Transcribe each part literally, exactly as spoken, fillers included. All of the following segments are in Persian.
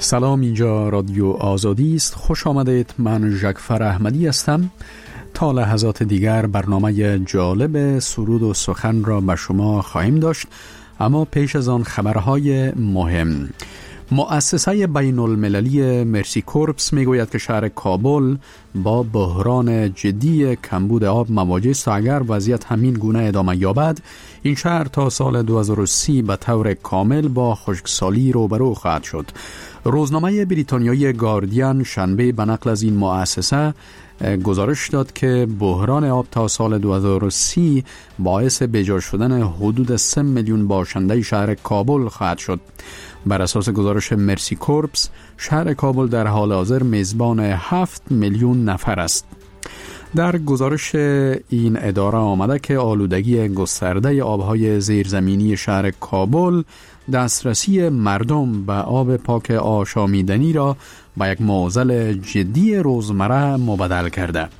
سلام، اینجا رادیو آزادی است. خوش آمدید. من ژکفر احمدی هستم. تا لحظات دیگر برنامه جالب سرود و سخن را به شما خواهیم داشت، اما پیش از آن خبرهای مهم. مؤسسه بین المللی مرسی کورپس میگوید که شهر کابل با بحران جدی کمبود آب مواجه است و اگر وضعیت همین گونه ادامه یابد این شهر تا سال دو هزار و سی به طور کامل با خشکسالی روبرو خواهد شد. روزنامه بریتانیایی گاردین شنبه به نقل از این مؤسسه گزارش داد که بحران آب تا سال دو هزار و سی باعث بجا شدن حدود سه میلیون باشنده شهر کابل خواهد شد. بر اساس گزارش مرسی کورپس، شهر کابل در حال حاضر میزبان هفت میلیون نفر است. در گزارش این اداره آمده که آلودگی گسترده آبهای زیرزمینی شهر کابل دسترسی مردم به آب پاک آشامیدنی را به یک معضل جدی روزمره مبدل کرده.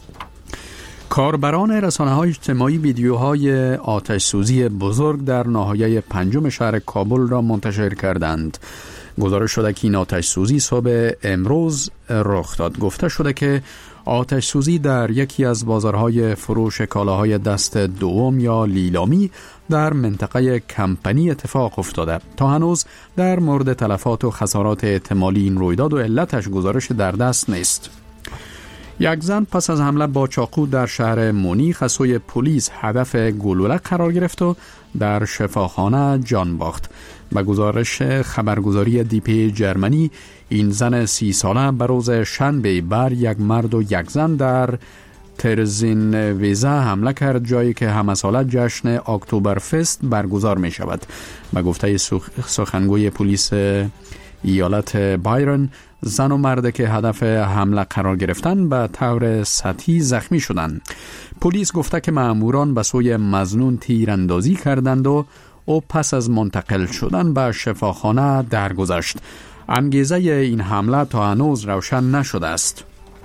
کاربران رسانه‌های اجتماعی ویدیوهای آتش سوزی بزرگ در ناحیه پنجم شهر کابل را منتشر کردند. گزارش شده که این آتش سوزی صبح امروز رخ داد. گفته شده که آتش سوزی در یکی از بازارهای فروش کالاهای دست دوم یا لیلامی در منطقه کمپنی اتفاق افتاده. تا هنوز در مورد تلفات و خسارات احتمالی این رویداد و علتش گزارش در دست نیست. یک زن پس از حمله با چاقو در شهر مونیخ از سوی پلیس هدف گلوله قرار گرفت و در شفاخانه جان باخت. به گزارش خبرگزاری دی پی جرمنی، این زن سی ساله به روز شنبه بر یک مرد و یک زن در ترزین ویزه حمله کرد، جایی که همه ساله جشن اکتبر فست برگزار می شود. به گفته سخنگوی پلیس ایالت بایرن، زن و مرد که هدف حمله قرار گرفتن به طور سطحی زخمی شدند. پلیس گفته که مأموران به سوی مظنون تیراندازی کردند و او پس از منتقل شدن به شفاخانه درگذشت. انگیزه این حمله تا هنوز روشن نشده است.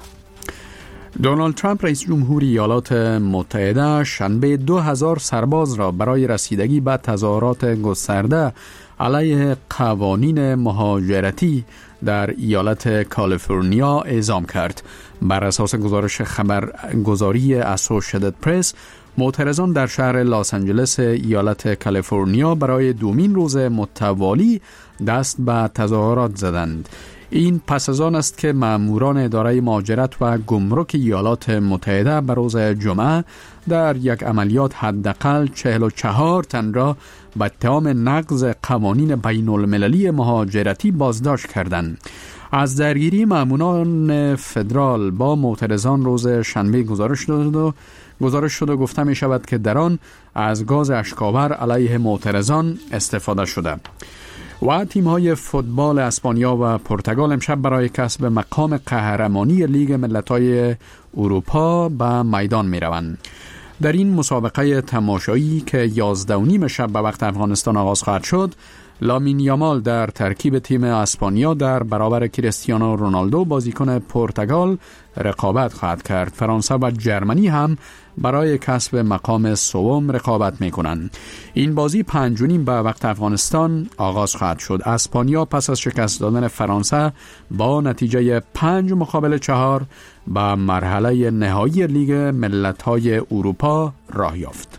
دونالد ترامپ رئیس جمهور ایالات متحده شنبه دو هزار سرباز را برای رسیدگی به تظاهرات گسترده علیه قوانین مهاجرتی در ایالت کالیفرنیا اعزام کرد. بر اساس گزارش خبرگزاری اسوشییتد پرس، معترضان در شهر لس آنجلس ایالت کالیفرنیا برای دومین روز متوالی دست به تظاهرات زدند. این پس از آن است که مأموران اداره مهاجرت و گمرک ایالات متحده به روز جمعه در یک عملیات حداقل چهل و چهار تن را به اتهام نقض قوانین بین المللی مهاجرتی بازداشت کردند. از درگیری مأموران فدرال با معترضان روز شنبه گزارش شد و گزارش شده گفته می شود که در آن از گاز اشک‌آور علیه معترضان استفاده شده. و تیم‌های فوتبال اسپانیا و پرتغال امشب برای کسب مقام قهرمانی لیگ ملت‌های اروپا به میدان می‌روند. در این مسابقه تماشایی که یازده و نیم شب به وقت افغانستان آغاز خواهد شد، لامین یامال در ترکیب تیم اسپانیا در برابر کریستیانو رونالدو بازیکن پرتغال رقابت خواهد کرد. فرانسه و جرمنی هم برای کسب مقام سوم رقابت می‌کنند. این بازی پنج و نیم به وقت افغانستان آغاز خواهد شد. اسپانیا پس از شکست دادن فرانسه با نتیجه پنج مقابل چهار به مرحله نهایی لیگ ملت‌های اروپا راه یافت.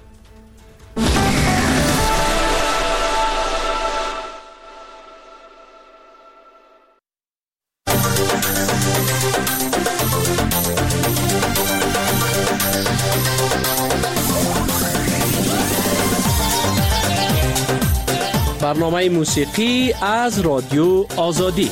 برنامه موسیقی از رادیو آزادی.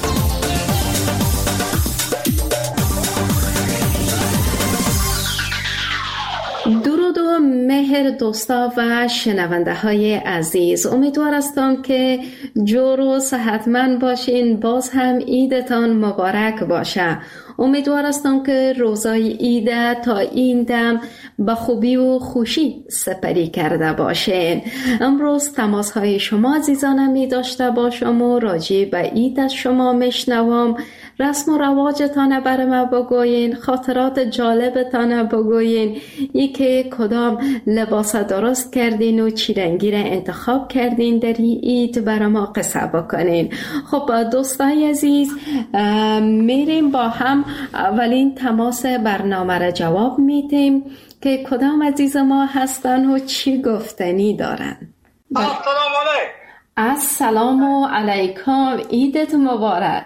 درود و مهر دوستا و شنونده های عزیز، امیدوار هستم که جور و صحتمند باشین. باز هم عیدتان مبارک باشه. امیدوار هستم که روزای عید تا این دم به خوبی و خوشی سپری کرده باشین. امروز تماس های شما عزیزانم می داشته باشم و راجع به عید از شما میشنوم. رسم و رواجتان بر ما بگوین، خاطرات جالبتان بگوین، ای که کدام لباس درست کردین و چی رنگی را انتخاب کردین در این عید بر ما قصه بکنین. خب دوستای عزیز، میریم با هم اولین تماس برنامه را جواب میدیم که کدام عزیز ما هستن و چی گفتنی دارن. السلام علیکم. السلام علیکم، عیدت مبارک.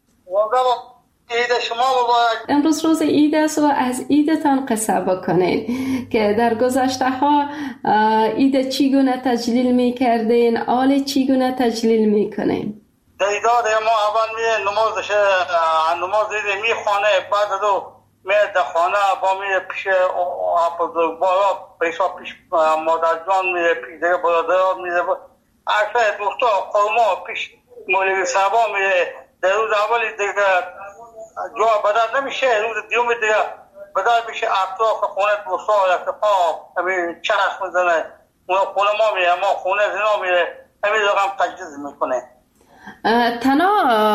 عید شما مبارک. امروز روز عید است و از عیدتان قصه بکنین که در گذشته ها عید چیگونه تجلیل میکردین، آل چیگونه تجلیل میکنین؟ در ایداد ما اول می نمازش نماز عید میخوانه، بعد دو می در خانه با می پیش بزرگوارا پیشا پیش مادر جان می پیش دیگه برادران می عرفه دوستا قوما پیش مولوی صاحبا می در روز اولی دیگه جا بدر نمیشه، روز دیوم دیگه بدر میشه اطراف خونه دوستا رفقا همین چرخ میزنه، اون خونه ما میره، ما خونه زنا میره، همین رقم تجهیز میکنه. تنها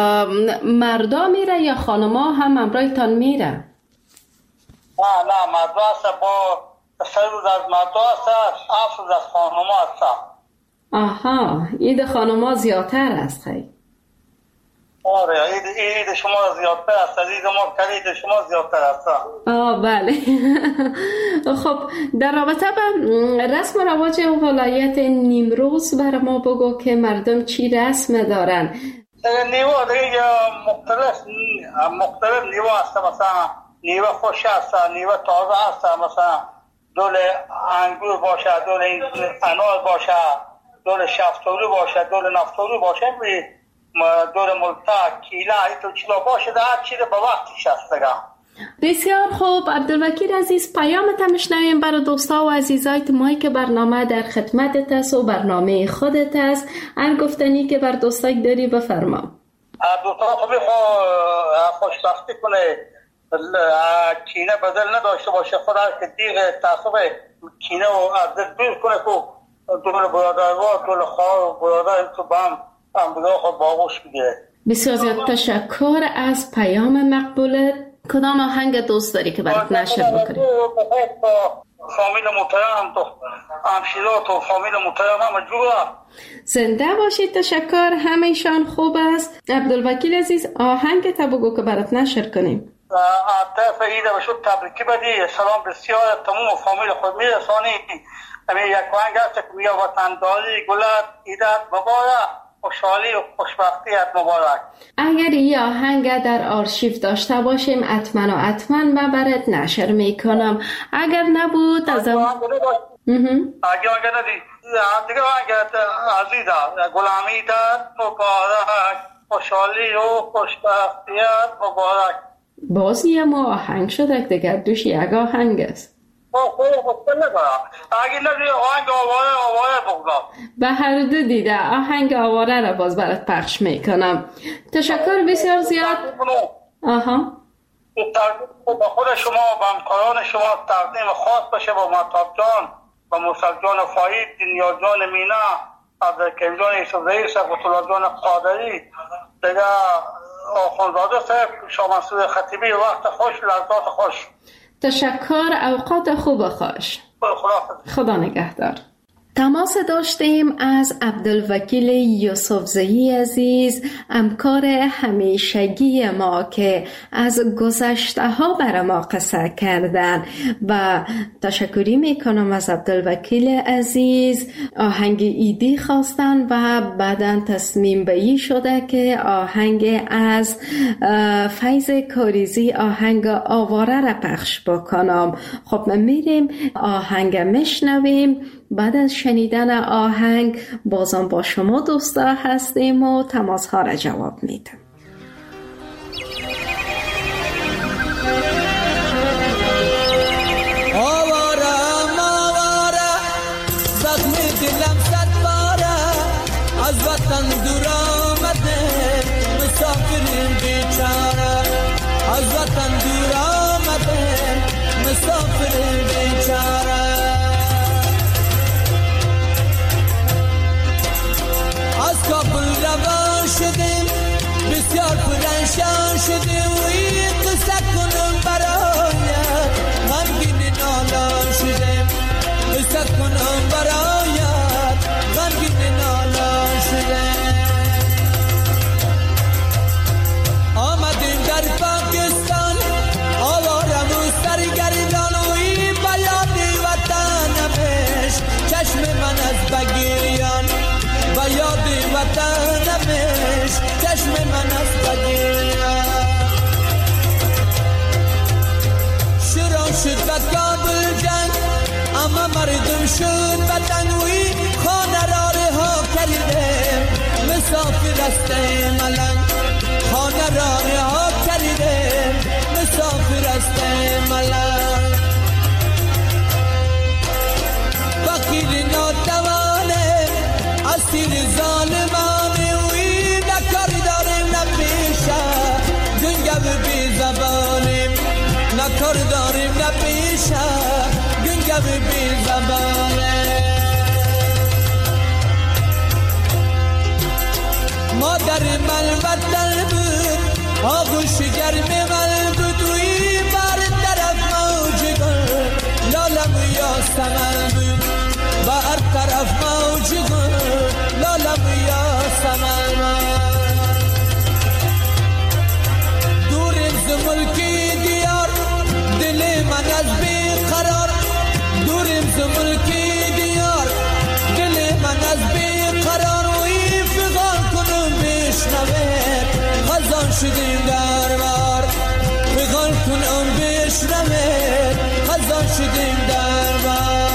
مردا میره یا خانما هم همراهتان میره؟ نه نه مردا هست، با سه روز از مردا هست، هفت روز از خانما هست. آها، عید خانما زیادتر است خیلی. آره، عید عید شما زیادتر است، عید ما عید شما زیادتر است. آه بله. خب در رابطه با رسم و رواج ولایت نیمروز بر ما بگو که مردم چی رسم دارن؟ نیوا دیگه مختلف مختلف نیوا هست، مثلا نیوا خوش هست، نیوا تازه هست، مثلا دول انگور باشه، دول انار باشه، دول شفتالو باشه، دول نفتالو باشه، دور ملتا کیلا ایتو چیلا باشه، در هر چیز به وقتش هست دیگه. بسیار خوب عبدالوکیل عزیز، پیامت هم شنویم برای دوستا و عزیزایت مایی که برنامه در خدمتت است و برنامه خودت است. هر گفتنی که بر دوستای داری بفرما. دوستا خوبی خوشبختی کنه، کینه بدل نداشته باشه، خدا که دیگه تعصب کینه و از دل دور کنه که دول برادرها دول خواه و برادر تو بام بسیار زیاد تشکر از پیام مقبولت. کدام آهنگ دوست داری که برات نشر بکنی؟ فامیل محترم تو همشیرات و فامیل محترم همه جورا زنده باشید. تشکر، همیشان خوب است. عبدالوکیل عزیز، آهنگ تا بگو که برات نشر کنیم. طرف عید بشود تبریکی بدی، سلام بسیار تمام فامیل خود میرسانی. همین یک آهنگ هست که میگه وطنداری گلت عیدت مبارک، خوشحالی و خوشبختیت مبارک. اگر این آهنگ در آرشیو داشته باشیم حتما و حتما من برات نشر میکنم. اگر نبود از ام اگر اگر ندی دیگه آهنگ عزیزا غلامیت مبارک، خوشحالی و خوشبختیت مبارک. بازی ما آهنگ شده دیگر دوش یک آهنگ است. به هر دو دیده آهنگ آواره را باز برات پخش میکنم. تشکر بسیار زیاد. آها با خود شما و همکاران شما تقدیم خاص باشه با مهتاب جان و موسیقی جان فاید، دنیا جان مینا، عبدالکریم جان یوسف رئیس، قطب جان قادری، دیگه آخوندزاده صاحب، شاه منصور خطیبی. وقت خوش، لحظات خوش. تشکر، اوقات خوب خوش. خدا نگهدار. تماس داشتیم از عبدالوکیل یوسفزئی عزیز، همکار همیشگی ما که از گذشته ها بر ما قصه کردن و تشکری میکنم از عبدالوکیل عزیز. آهنگ ایدی خواستن و بعداً تصمیم به این شده که آهنگ از فیض کاریزی، آهنگ آواره را پخش بکنم. خب ما میریم آهنگ میشنویم. بعد از شنیدن آهنگ بازم با شما دوستا هستیم و تماس ها را جواب میدم. آوارم آوارم زخم دلم صد باره، از وطن دور آمده مسافریم بیچاره، از وطن شد بدنوی خانه را رها کردیم مسافر است ملنگ خانه را رها کردیم مسافر است ملنگ فقیر ناتوانه اسیر ظالمانه وی نکار داریم نپیشه گنگو بی زبانیم نکار داریم نپیشه گنگو بی زبانه مادر من وطن بود آغوش گرم من بود وی بر طرف موج گل لالم یا سمن بود بر طرف موج گل لالم یا سمن دوریم ز ملکی دیار دل من از بیقرار دوریم ز ملکی دیار دل من از بیقرار وی فغان کنم بشنوه خزان شدیم دربار فغان کنم بشنوه خزان شدیم دربار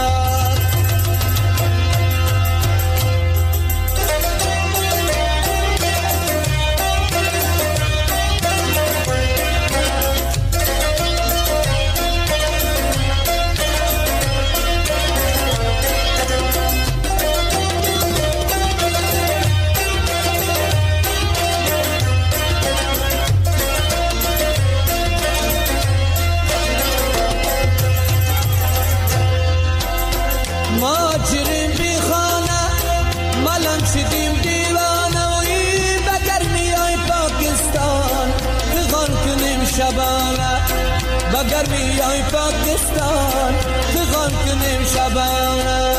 شبانه بگر بیای پاکستان فغان کنیم شبانه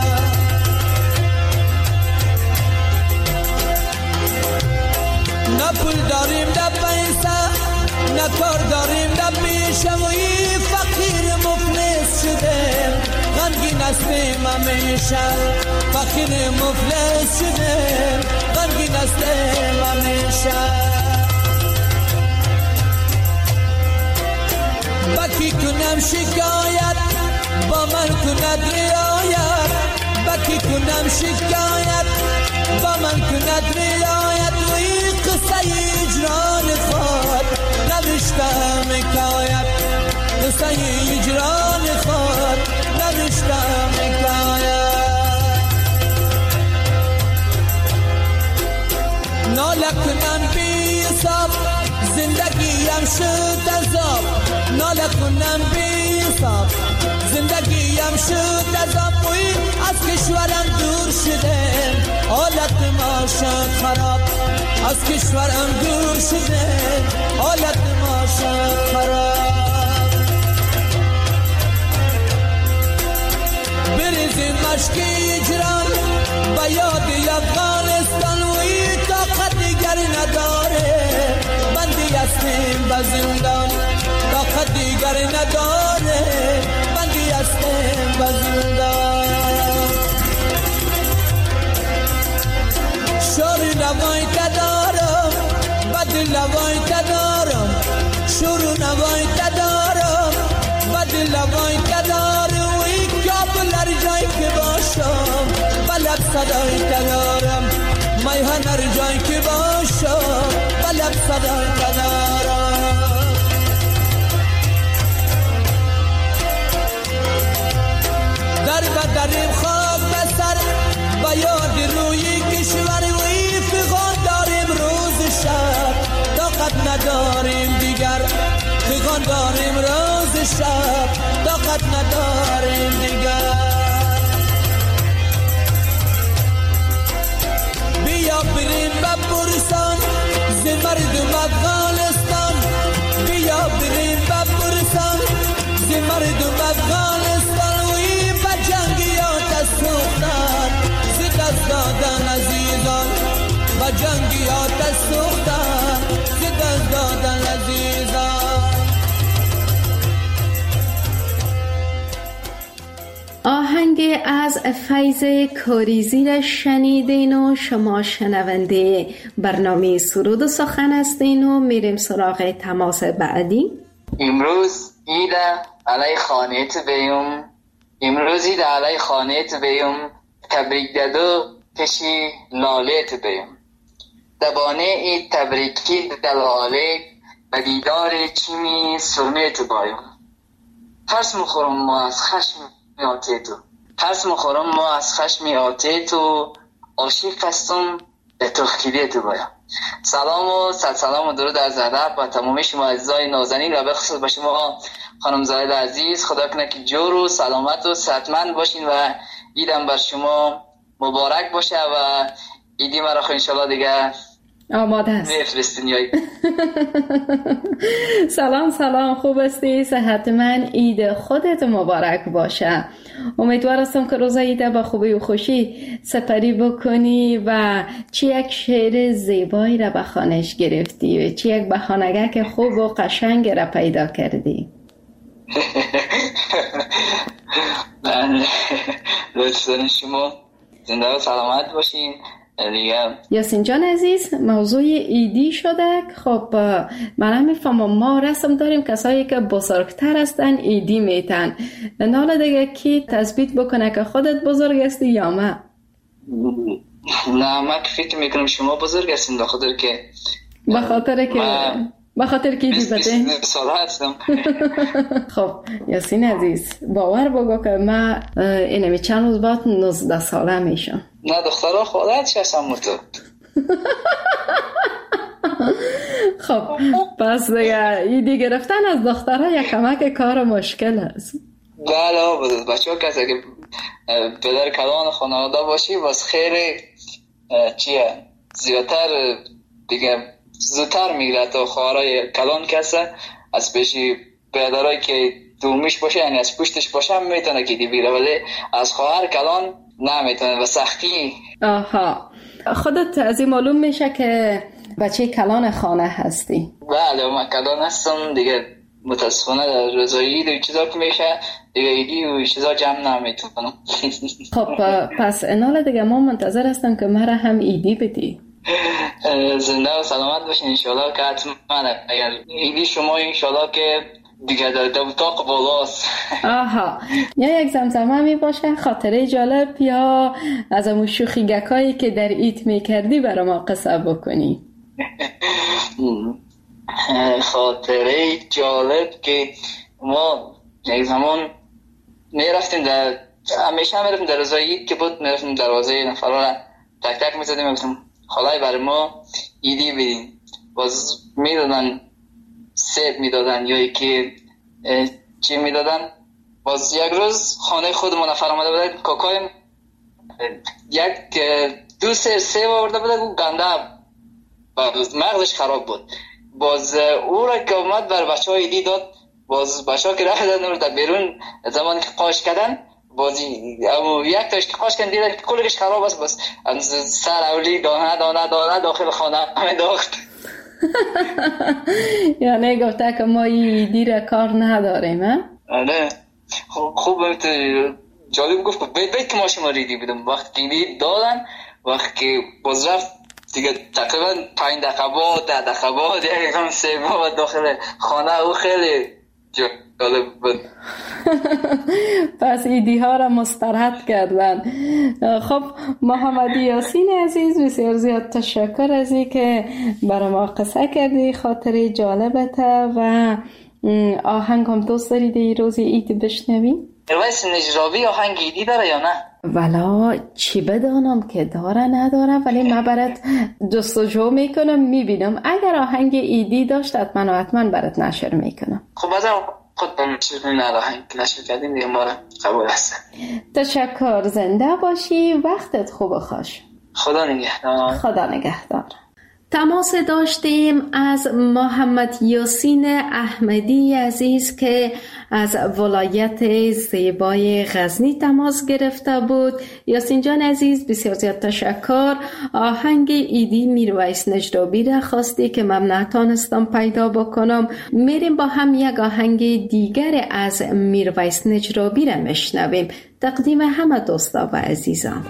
نه پول داریم نه پیسه نه کار داریم نه پیشه وی فقیر مفلس شدیم غمگین هستیم همیشه فقیر مفلس شدیم غمگین هستیم همیشه بکی کنم شکایت با من کند رعایت بکی کنم شکایت با من کند رعایت وی قصه اجران خود نوشتم حکایت قصه اجران خود نوشتم حکایت ناله کنم بی حساب زندگیم شد عذاب ناله کنم بی حساب زندگیم شد عذاب وی از کشورم دور شدم حالت ما شد خراب از کشورم دور شدم حالت ما شد خراب بریزیم مشک اجران با یاد افغانستان وی طاقت دیگر نداره بندی هستیم به زندان طاقت دیگر نداره بندی هستیم به زندان شور نوای تدارم بد لوای تدارم شور نوای تدارم بد لوای تدارم وی کابل هر جای که باشم بلب صدای تدارم میهن هر جای که باشم بلب صدای تدارم در بدریم خاک بسر با یاد روی کشور وی فغان داریم روز شب طاقت نداریم دیگر فغان داریم روز شب طاقت نداریم دیگر بیا بریم بپرسان ز مردم افغانستان بیا بریم بپرسان ز مردم افغانستان وی با جنگیات سوختن ز دست دادن عزیزان با جنگیات سوختن ز دست دادن عزیزان آهنگ از فیض کاریزی را شنیدین و شما شنونده برنامه سرود و سخن هستین و میریم سراغ تماس بعدی. امروز ایده علی خانه بیوم امروزی در علی خانه تو بیم تبریک دادو کشی لاله تو بیم دبانه ای تبریکی دلاله و دیدار چیمی سرمه تو بایم هرس مخورم ما از خشم آته تو هرس مخورم ما از خشم آته تو عاشق هستم به تخکیده تو بایم. سلام و صد سلام و درود از ادب و تمامی شما عزیزای نازنین و به خصوص به شما خانم زاهد عزیز. خدا کنه که جور و سلامت و صحتمند باشین و عیدم بر شما مبارک باشه و عیدی مرا خو انشالله دیگه آماده است بفرستین. یای سلام سلام، خوب هستی؟ صحتمند. عید خودت مبارک باشه. امیدوار هستم که روز عید با خوبی و خوشی سپری بکنی و چی یک شعر زیبایی را به خانش گرفتی و چی یک بهانگک خوب و قشنگ را پیدا کردی. من لطفاً شما زنده و سلامت باشین دیگه. یاسین جان عزیز، موضوع ایدی شده. خب من هم میفهمم ما رسم داریم کسایی که بزرگتر هستن ایدی میتن. حالا دیگه کی تثبیت بکنه که خودت بزرگ هستی یا ما؟ نه من فکر میکنم شما بزرگ هستین به خاطر که به خاطر که به خاطر که ایدی بده بیست ساله هستم. خب یاسین عزیز باور بگو که من اینمی چند روز بعد نوزده ساله میشم. نه دخترها خودت چه هستم تو. خب پس دیگه ایدی گرفتن از دخترها یک کمک کار مشکل است. بله بچه ها کسی که پدر کلان خانواده باشی باز خیلی چیه زیادتر دیگه زودتر میگره تا خواهرای کلان کسه از پیشی پدرایی که دومیش باشه یعنی از پشتش باشه هم میتونه که دی بگیره ولی از خواهر کلان نمیتونه و سختی. آها خودت از این معلوم میشه که بچه کلان خانه هستی. بله من کلان هستم دیگه. متاسفانه در روزایی دیگه چیزا که میشه دیگه ایدی و چیزا جمع نمیتونم. خب پس انال دیگه ما منتظر هستم که مرا هم ایدی بدی. زنده و سلامت باشین انشالله که حتما اگر ایدی شما انشالله که دیگه در اتاق بالاست. آها یا یک زمزمه می باشه خاطره جالب یا از امون شوخیگکایی که در ایت میکردی برای ما قصه بکنی. خاطره جالب که ما یک زمان میرفتیم در همیشه میرفتیم در روزای عید که بود میرفتیم دروازه نفرها تک تک میزدیم میگفتیم خالای برای ما ایدی بدین. باز میدادن سیب میدادن یا یکی چی میدادن. باز یک روز خانه خودمون نفر آمده بود کاکایم یک دو سر سیب آورده بود گنده باز مغزش خراب بود. باز او را که اومد بر بچه های ایدی داد. باز بچه ها که رفتن رو در بیرون زمانی که قاش کردن باز یک تاش که قاش کردن دیدن که کلش خراب است. باز سر اولی دانه دانه دانه داخل خانه همه داخت. یعنی گفته که ما ایدی را کار نداریم. نه خوب جالب گفت بید بید که ما شما ریدی بدم. وقتی ایدی دادن وقتی باز رفت دیگه تقریبا پنج دقیقه بعد ده دقیقه بعد یک هم سیبا داخل خانه او خیلی جالب بود. پس ایدی ها را مسترحت کردن. خب محمد یاسین عزیز بسیار زیاد تشکر از این که برای ما قصه کردی خاطره جالبت و آهنگ هم دوست دارید این روز عید بشنوی؟ رویس نجرابی آهنگ ایدی داره یا نه؟ والا چی بدانم که داره نداره ولی من برات جستجو میکنم میبینم اگر آهنگ ایدی داشت حتما حتما برات نشر میکنم. خب از خود بمیشید نه آهنگ نشر کردیم دیگه ما را قبول هستم. تشکر. زنده باشی. وقتت خوب و خوش. خدا نگهدار. خدا نگهدار. تماس داشتیم از محمد یاسین احمدی عزیز که از ولایت زیبای غزنی تماس گرفته بود. یاسین جان عزیز بسیار زیاد تشکر. آهنگ ایدی میرویس نجرابی را خواستی که من نتانستم پیدا بکنم. میریم با هم یک آهنگ دیگر از میرویس نجرابی را میشنویم. تقدیم همه دوستا و عزیزان.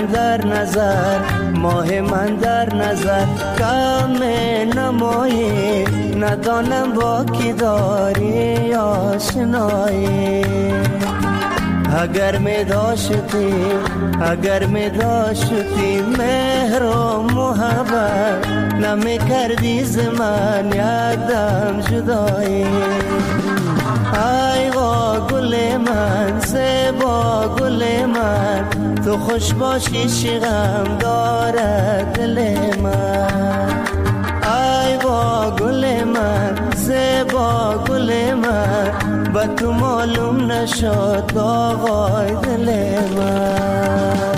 من در نظر، ماه من در نظر، کم نمایی ندانم با کی داری آشنایی. اگر می داشتی اگر می داشتی مهر و محبت، نمی کردی ز من یک دم جدایی. ای وا گل من زیبا گل من، تو خوش باشی چه غم دارد دل من. ای وا گل من زیبا گل من، با تو معلوم نشد آقای دل من.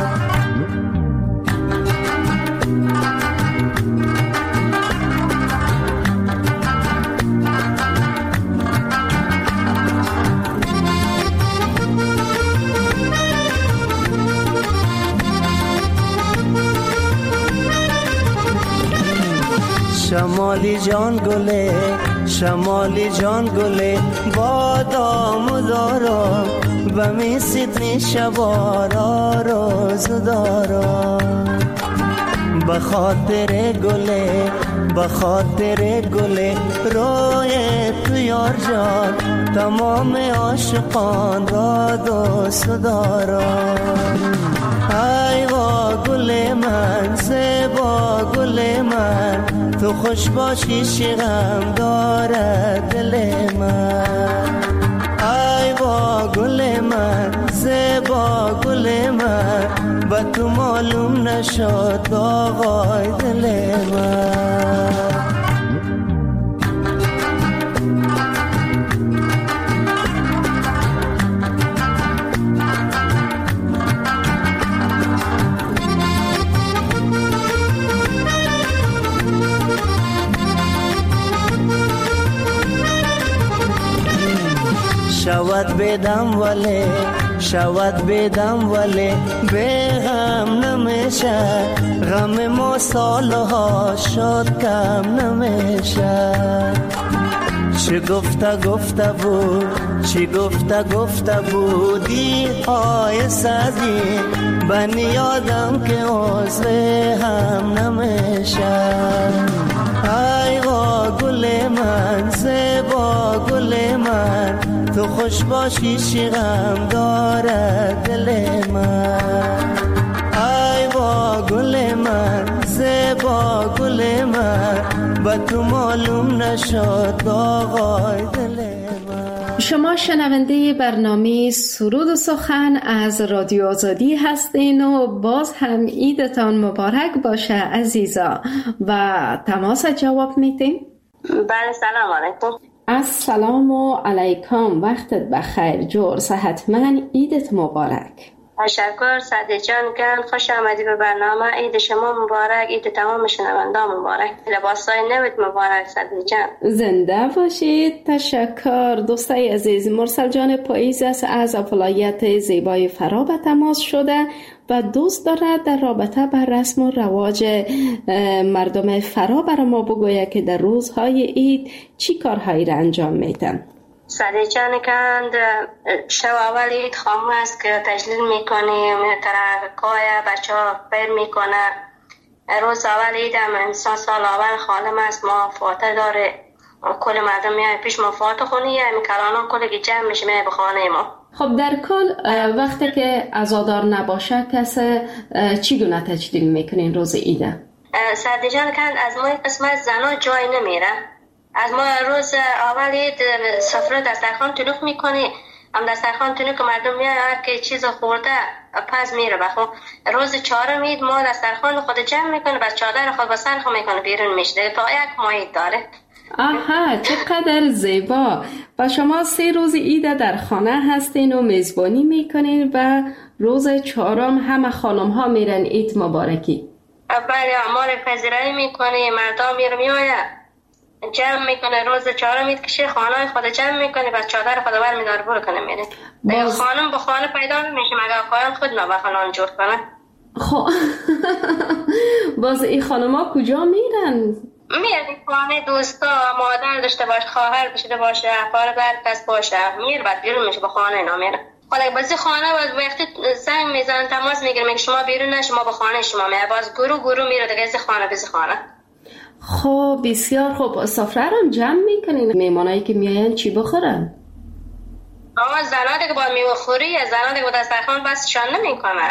شمالی جان گله شمالی جان گله، بادام دارم و می سیدنی شبارا روز دارم. بخاطر گله بخاطر گله، روی تو یار جان تمام عاشقان را دوست دارم. ای وا گل من زیبا گل من، تو خوش باشی چه غم دارد دل من. ای وا گل من زیبا گل من، با تو معلوم نشد آقای دل من. شود بدم ولی شود بدم ولی به غم نمیشه، غم ما سالها شد کم نمیشه. چی گفته گفته بود چی گفته گفته بودی های سدی، بنی یادم که عضو هم نمیشه. ای وا گل من زیبا گل من، تو خوش باشی چه غم دارد دل من. ای وا گل من زیبا گل من، با تو معلوم نشد آقای دل من. شما شنونده برنامه سرود و سخن از رادیو آزادی هستین و باز هم عیدتان مبارک باشه عزیزا. و تماس جواب میتین؟ بله سلام علیکم. السلام علیکم، وقتت بخیر، جور صحتمند، عیدت مبارک. تشکر سعدی جان، گرم خوش آمدی به برنامه. عید شما مبارک، عید تمام شنوندان مبارک، لباسای نوت مبارک سعدی جان. زنده باشید. تشکر دوستای عزیز. مرسل جان پاییز است از ولایت زیبای فرا به تماس شده و دوست دارد در رابطه بر رسم و رواج مردم فرا برای ما بگوید که در روزهای عید چی کارهایی را انجام میدن. سعدی جان کند شو اول عید خامو است که تجلیل میکنیم، ترکای بچه ها پیر میکنه. روز اول عید هم انسان سال اول خالم است، ما فاتح داره، کل مردم میای پیش ما فاتح خونی همین کلانان کلی که جمع میشه میای به خانه ما. خب در کل وقتی که عزادار نباشه کسی چی گونه تجلیل میکنین روز عیده؟ سعدی جان کند از ما قسمت زنا جای نمیره. از ما روز اول عید سفره دسترخوان تلوف میکنی، هم دسترخوان تلوف که مردم میاد هر که چیز خورده پس میره. بخو روز چهارم عید ما دسترخوان خود جمع میکنه، بس چادر خود با سر خود میکنه بیرون میشه تا یک ماه عید داره. آها چقدر زیبا. و شما سه روز عید در خانه هستین و میزبانی میکنین و روز چهارم همه خانم ها میرن عید مبارکی. بله ما رو پذیرایی میکنه، مردم میره میآید جمع میکنه. روز چهارم عید کشه خانه خود جمع میکنه، بس چادر خود بر میداره برو کنه میره. باز... خانم با خانه پیدا نمیشه مگه آقایان خود نبخوان جور کنه. خب باز این خانم ها کجا میرن؟ میره خانه دوستا، مادر داشته باشه، خواهر داشته باشه، خواهر بر کس باشه، میره بعد بیرون میشه با خانه اینا میره. حالا بازی خانه و وقتی زنگ میزنن تماس میگیرم میگه شما بیرون نش، ما به خانه شما میاد، باز گروه گروه میره دیگه از خانه بز خانه. خب بسیار خوب. سفره رو جمع میکنین؟ میمانایی که میاین چی بخورن؟ آه زنا دیگه با میوه خوری، زنا دیگه با دسترخوان بس شان نمیکنه.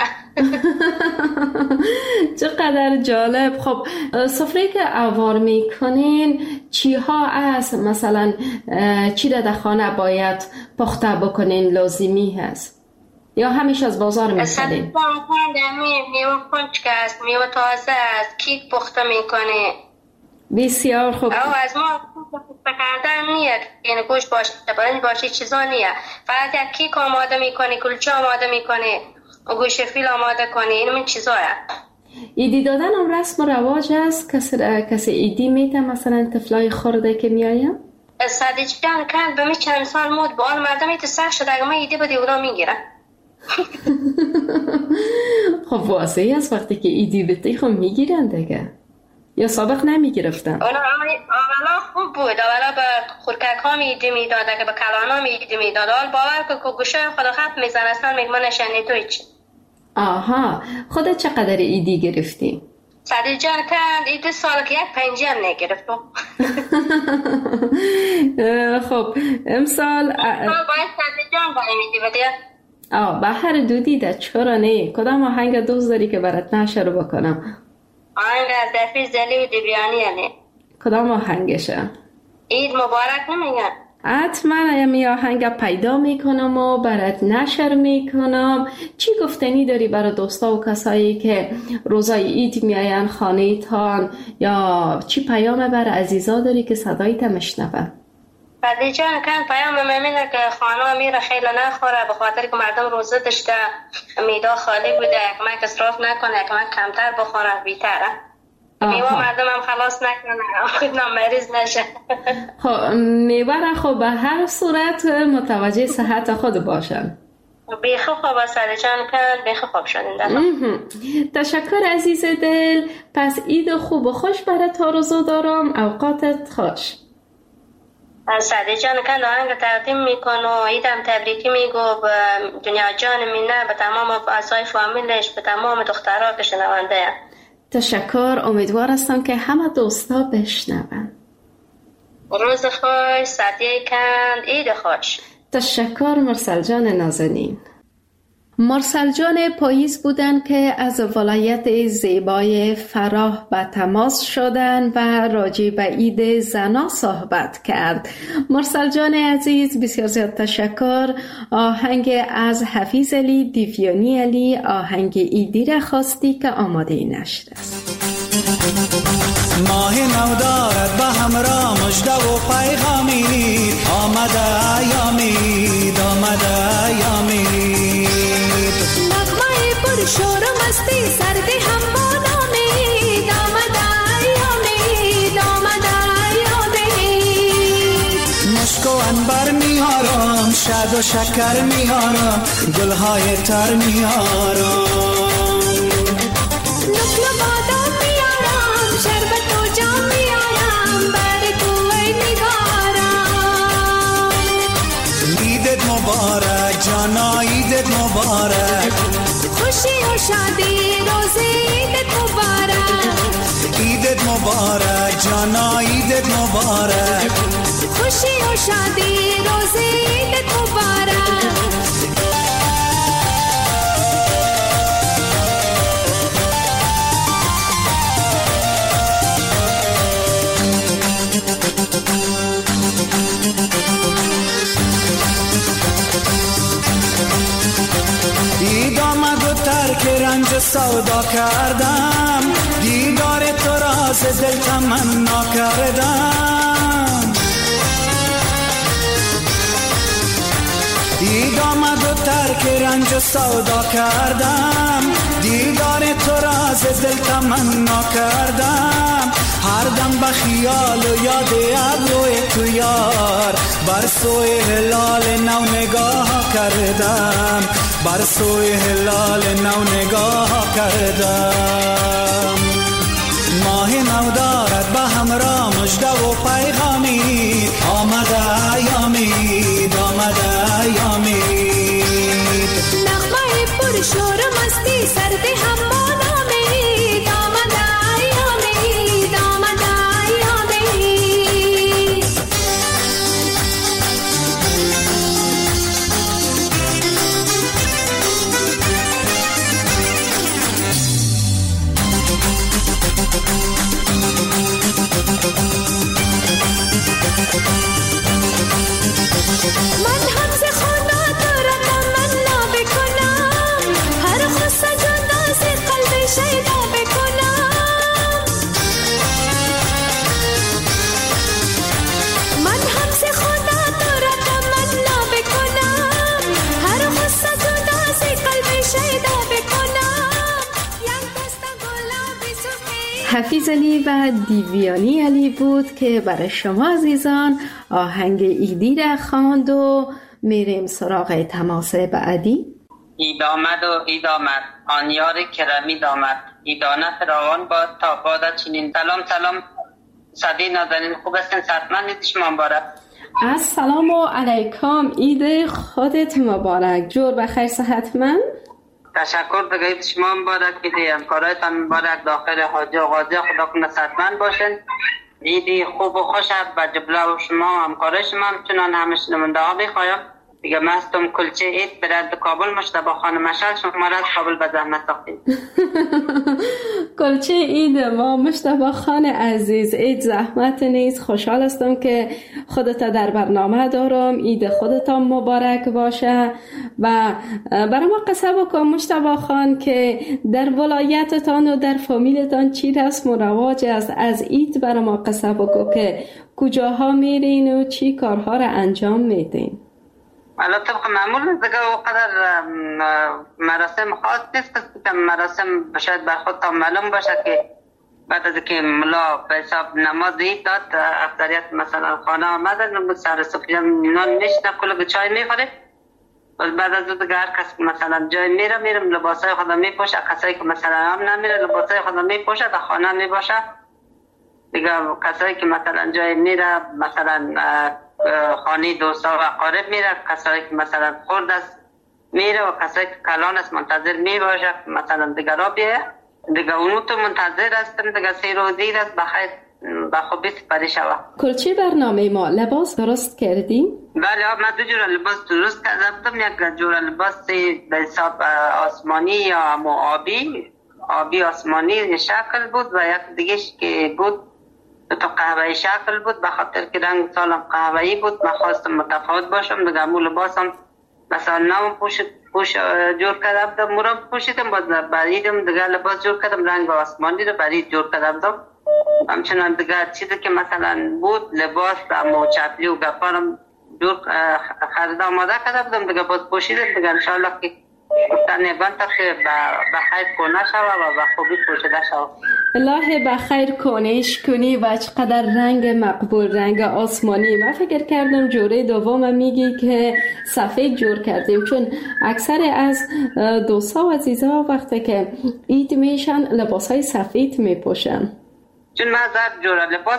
چقدر جالب. خب سفره که اوار میکنین چی ها است؟ مثلا چی در خانه باید پخته بکنین لازمی هست یا همیشه از بازار میخرین؟ میوه خنک است، میوه تازه است، کیک پخته میکنه. بسیار خوب. او از ما بکردن نیه، یعنی گوش باشه برنج باشه چیزا نیه، فقط یک کیک آماده میکنی، کلچه آماده میکنی، گوش فیل آماده کنی، این من چیزا هست. ایدی دادن هم رسم و رواج است؟ کسی, کسی ایدی میته مثلا طفلای خورده که میایم؟ سادی جان کند به می چند سال مود با آن مردم ایت سخت شده اگه ما ایدی بده اونا میگیرن. خب واضحی از وقتی که ایدی بده خب میگیرن دیگه، یا سابق نمیگرفتن؟ اونا اولا خوب بود، اولا به خورکک ها میدی میداد، اگه به کلان ها میدی میداد، حال باور که گوشه خدا خط میزن اصلا میگه من نشنی توی چی. آها. خودت چقدر ایدی گرفتی؟ سادی جان کند ایدی سال که یک پنجی هم نگرفتم. خب امسال باید سادی جان باید میدی بده. آه به هر دو دیده چرا نه؟ کدام آهنگ دوست داری که برات نشر بکنم؟ آهنگ از دفی زلی و دیبریانی هنه. کدام آهنگشه؟ عید مبارک نمیگن؟ حتما می آهنگ پیدا میکنم و برات نشر میکنم. چی گفتنی داری برای دوستا و کسایی که روزای عید میاین خانه تان، یا چی پیام بر عزیزا داری که صدایت مشنوه؟ بعدی جان کن پیام ممینه که خانه میره خیلی نخوره به خاطر که مردم روزه داشته، میدا خالی بوده، کمک اصراف نکنه، کمک کمتر بخوره بیتره. میوه مردم هم خلاص نکنه، خودم مریض نشه. خب میوه را خب به هر صورت متوجه صحت خود باشن. بیخی خوب است جان کن، بیخی خوب شدین. تشکر عزیز دل. پس عید خوب و خوش برات آرزو دارم. اوقاتت خوش. سعدی جان کن آهنگ تقدیم میکن و عیدم تبریکی میگو به دنیا جان مینه، به تمام اعضای فامیلش، به تمام دخترها که شنونده. تشکر. امیدوار هستم که همه دوستا بشنون. روز خوش. سعدی کن عید خوش. تشکر مرسل جان نازنین. مرسل جان پاییز بودن که از ولایت زیبای فراه به تماس شدن و راجع به عید زنا صحبت کرد. مرسل جان عزیز بسیار زیاد تشکر. آهنگ از حفیظ علی دیویانی علی، آهنگ ایدی را خواستی که آماده نشر است. ماه نو دارد به همراه مژده و پیغامی، آمده ایامید، آمده ایامید، نغمه پر شور و مستی سردی هم بانامید، آمده ایامید، آمده ایامید، مشک و عنبر میارم، شد و شکر میارم، گلهای تر میارم، نقل بادام میارم، شربت و جام میارم، بر کوی نگارم. عیدت مبارک جانا، عیدت مبارک، خوشی و شادی روزی عیدت مبارک، عیدت مبارک جانا، عیدت مبارک، خوشی و شادی روزی عیدت مبارک. عید آمد و ترک رنج سودا کردم، دیدار تو را ز دل تمنا کردم. عید آمد و ترک رنج سودا کردم، دیدار تو را ز دل تمنا کردم. هر دم به خیال و یاد ابروی تو یار، بر سوی هلال نو نگاه کردم، بر سوی هلال نو نگاه کردم. ماه نو دارد به همراه مژده و پیغامی، آمده ایامید، آمده ایامید. حفیظعلی و دیویانی علی بود که برای شما عزیزان آهنگ ایدی را خواند و میریم سراغ تماس بعدی. اید آمد و اید آمد آن یار کرمی دامد ایدانه فراوان باد تا باد چنین. سلام سلام صدی نازنین، خوب هستین؟ صحتمند اید شما مبارک. السلام علیکم، اید خودت مبارک. جور بخیر صحتمند؟ تشکر بگید شما مبارک، ایدی همکارایتان مبارک، داخل حاجی و غازی خدا کنه صحتمند باشین. ایدی خوب و خوش و جبله و شما همکارای شما همچنان همه شنونده ها بخوایم. دیگه مستم کلچه اید برد کابل مشتبه خانم مشل شما را از کابل به زحمت ساختید. کلچه اید ما مشتبه خان عزیز، اید زحمت نیست. خوشحال هستم که خودتا در برنامه دارم. اید خودتا مبارک باشه و برای ما قصه بکن مشتبه خان که در ولایتتان و در فامیلتان چی رسم و رواج است. از اید برای ما قصه بکن که کجاها میرین و چی کارها را انجام میدین. حالا طبق معمول دیگه وقدر مراسم خاص نیست که مراسم شاید بر خود تا معلوم باشه که بعد از که ملا به حساب نماز اید داد اکثریت مثلا خانه آمدن سر صبح نان میشنه کل چای میخوره. بعد از دیگه هر کس مثلا جای میره میرم لباسای خدا میپوشه، کسایی که مثلا هم نمیره لباسای خدا میپوشه در خانه میباشه دیگه. کسایی که مثلا جای میره مثلا خانه دوستا و اقارب میره، کسایی که مثلا خورد است میره و کسایی که کلان است منتظر میباشه مثلا دیگه را بیه دیگه. اونو تو منتظر هستم دیگه سی روزی است بخیر بخوبی سپری شوه. کلچه برنامه ما لباس درست کردیم؟ بله من دو جور لباس درست کردم. یک جور لباس به حساب آسمانی یا همو آبی آبی آسمانی شکل بود و یک دیگهش که بود تو قهوه‌ای شکل بود به خاطر که رنگ سالم قهوه‌ای بود. من خواستم متفاوت باشم دیگه. مو لباسم مثلا نام پوش پوش جور کردم مرام پوشیدم باز بریدم دیگه لباس جور کردم رنگ آسمانی رو برید جور کردم. همچنان دیگه چیزی که مثلا بود لباس و چپلی و گپارم جور خرید آماده کردم دیگه باز پوشیدم دیگه. انشالله که نگان تا که بخیر کنه شوه و بخوبی پوشیده شوه. الله بخیر کنش کنی و چقدر رنگ مقبول، رنگ آسمانی. من فکر کردم جوره دوم میگی که سفید جور کردیم، چون اکثر از دوستا و عزیزا وقتی که عید میشن لباس های سفید میپوشن. چون من زر جوره لباس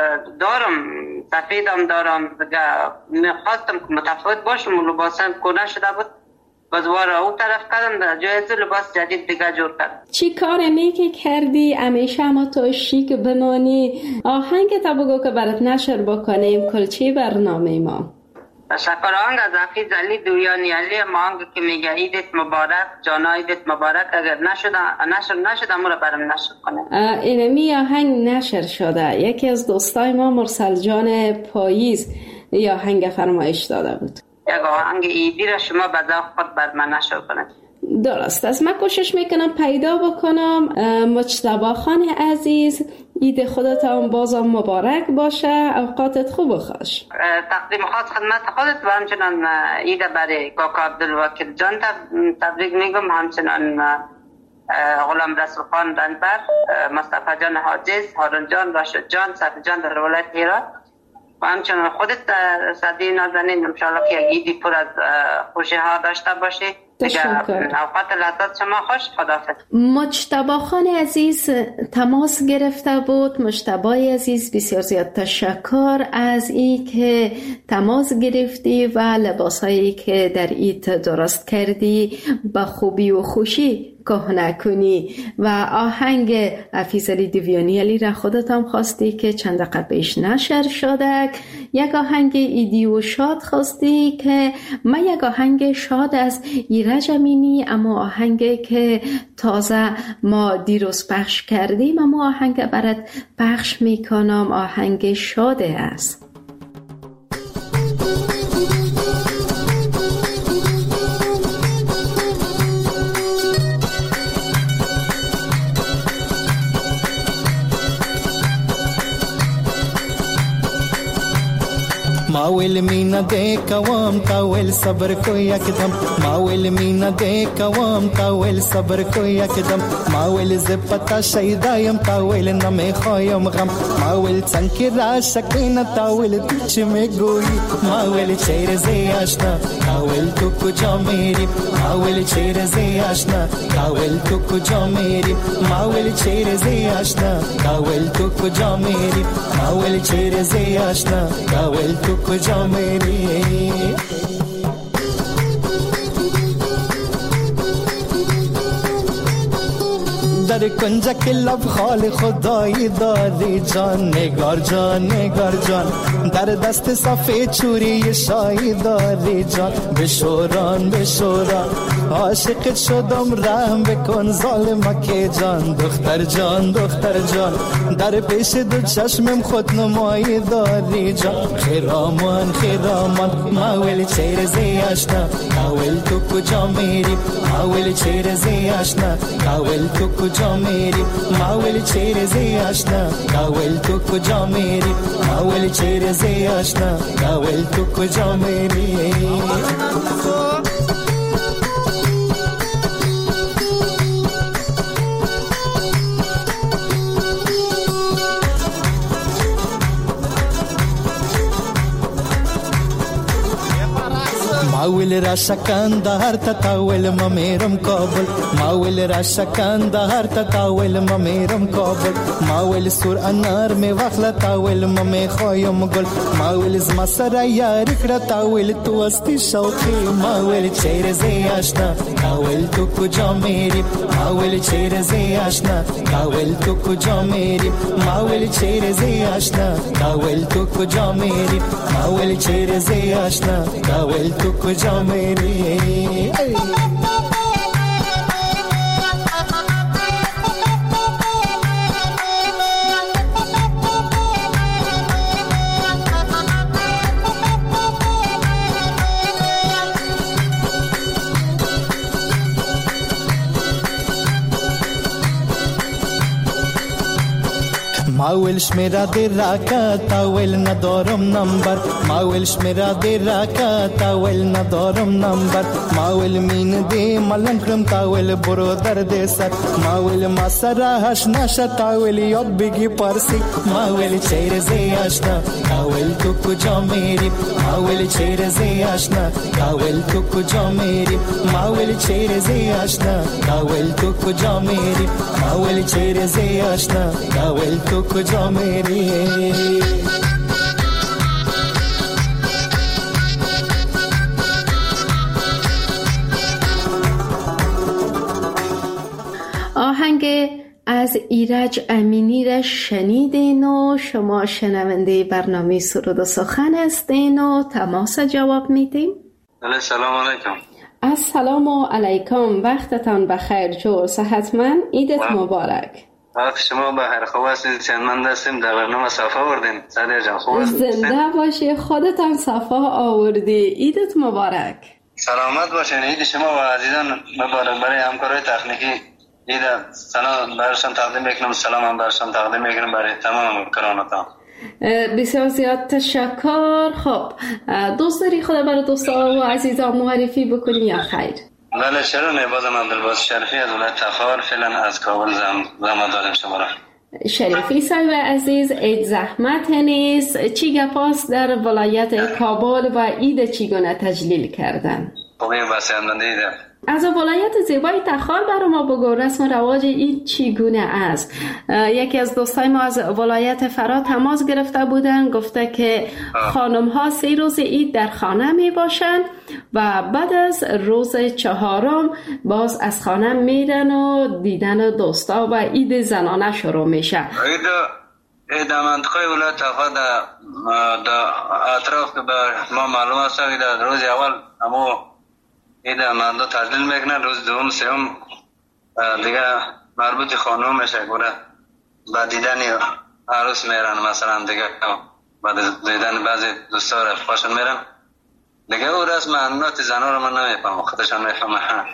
دارم سفیدم دارم دیگه. میخواستم که متفاوت باشم و لباسم کنه شده بود بازوار او طرف کردم در جای لباس جدید دیگه جور کردم. چی کار نیکی کردی همیشه اما تو شیک بمانی؟ آهنگ تا بگو که برات نشر بکنیم کلچه برنامه ما. تشکر. آهنگ از حفیظعلی دیویانی علی آهنگ که میگه ایدت مبارک جانا ایدت مبارک اگر نشده نشر نشده امو رو برام نشر کنه. اینمی آهنگ نشر شده. یکی از دوستای ما مرسل جان پاییز یا آهنگ فرمایش داده بود. یک آهنگ ایدی را شما به ذوق خود بر من نشر کنید. درست است. من کوشش میکنم پیدا بکنم. مجتبی خان عزیز عید خودت هم بازم مبارک باشه، اوقاتت خوب و خوش. تقدیم خاص خدمت خودت و همچنان عید برای کاکا عبدالوکیل جان تبریک میگم، همچنان غلام رسول خان رنبر، مصطفی جان حاجز، هارون جان، راشد جان، صفی جان در ولایت هرات و همچنان خودت صدی نازنین. انشاءالله که عیدی پر از خوشی ها داشته باشی. تشکر. اوقات لذت شما خوش. خداحافظ. مجتبی خان عزیز تماس گرفته بود. مجتبی عزیز بسیار زیاد تشکر از این که تماس گرفتی و لباسایی که در عید درست کردی به خوبی و خوشی کهنه کنی و آهنگ حفیظعلی دیویانی علی را خودت هم خواستی که چند دقیقه پیش نشر شده. یک آهنگ ایدی و شاد خواستی که من یک آهنگ شاد از ایرج امینی، اما آهنگ که تازه ما دیروز پخش کردیم اما آهنگ برات پخش میکنم. آهنگ شاده است. ما ویل مینا دے کوام تاول صبر کو یکدم ماول مینا دے کوام تاول صبر کو یکدم ماول زپتا شیدایم تاول نمیخوایم غم ماول چنکی را شکین تاول دوچ میں گویی ماول چیر زی آشنا تاول تو کجا میری ماول چیر زی آشنا تاول تو کجا میری ماول چیر زی آشنا تاول تو کجا میری ماول چیر زی آشنا تاول تو کجا میری در کنج که لب خال خدایی داری جان نگار جان نگار جان در دست صفی چوری شایی داری جان بشوران بشوران عاشقت شدم رحم بکن ظالمک جان دختر جان دختر جان در پیش دو چشمم خود نمایی داری جان خیرامان خیرامان ماول چیر زی آشنا ماول تو کجا میری ماول چیر زی آشنا ماول تو کجا میری ماول چیر زی آشنا ماول تو کجا میری ماول چیر زی آشنا ماول تو کجا میری ماول را شکندهر تاول ممیرم کابل ماول را شکندهر تاول ممیرم کابل ماول سور انار می وخلا تاول ممی خوایم گل ماول زما سره یاری کړه تاول تو استی شوقی ماول چیر زی آشنا تاول تو کجا میری ماول چیر زی آشنا تاول تو کجا میری ماول چیر زی آشنا تاول تو کجا میری ماول چیر زی آشنا تاول تو کجا میری ماول شمیرا دی راکا تاول ندارم نمبر ماول شمیرا دی راکا تاول ندارم نمبر ماول مین دی ملنگ کرم تاول برو در دی سر ماول ما سرا هش نشا تاول یاد بگی پرسی ماول چیر زی آشنا تاول تو کجا میری ماول چیر زی آشنا تاول تو کجا میری ماول چیر زی آشنا تاول تو کجا میری ماول چیر زی آشنا تاول تو کجا میری آهنگ از ایرج امینی را شنیدین و شما شنونده برنامه سرود و سخن هستین و تماس جواب میدیم. سلام علیکم. السلام علیکم، وقتتان بخیر جور، صحتمند، عیدت مبارک. وقت شما بخیر، خوب هستید؟ چندمند هستیم، در برنامه صفا آوردیم. صدر جان خوب هستید؟ زنده باشی، خودتان صفا آوردی، عیدت مبارک. سلامت باشین، عید شما و عزیزان مبارک. برای همکارای تکنیکی عید سلام برشان تقدیم میکنم، سلام هم برشان تقدیم میکنم برای تمام همکارانتان. بسیار زیاد تشکر. خب دوست داری خدا برای دوستا و عزیزان معرفی بکنی یا خیر؟ بله شرون بازم عبدالباس شریفی از ولایت تخار، فعلا از کابل زحمت دادم شما را. شریفی صاحب عزیز، عید زحمت نیست، چی گپاست در ولایت کابل و عید چگونه تجلیل کردن؟ خوبی بسیارمنده ایده. از ولایت زیبای تخار برای ما بگو رسم رواج عید چگونه است؟ یکی از دوستای ما از ولایت فرا تماس گرفته بودن، گفته که خانم ها سه روز عید در خانه می باشن و بعد از روز چهارم باز از خانه میرن و دیدن دوستا و عید زنانه شروع میشه. عید عید منطقه ولایت تخار در اطراف که به ما معلوم است که در روز اول همو عید مردا تجلیل میکنن، روز دوم سوم دیگه مربوط خانم میشه گوره با دیدن عروس میرن، مثلا دیگه بعد دیدن بعضی دوستا رفقاشون میرن دیگه. او رسم عنات زنها رو من نمیفهم، خودشان میفهمن.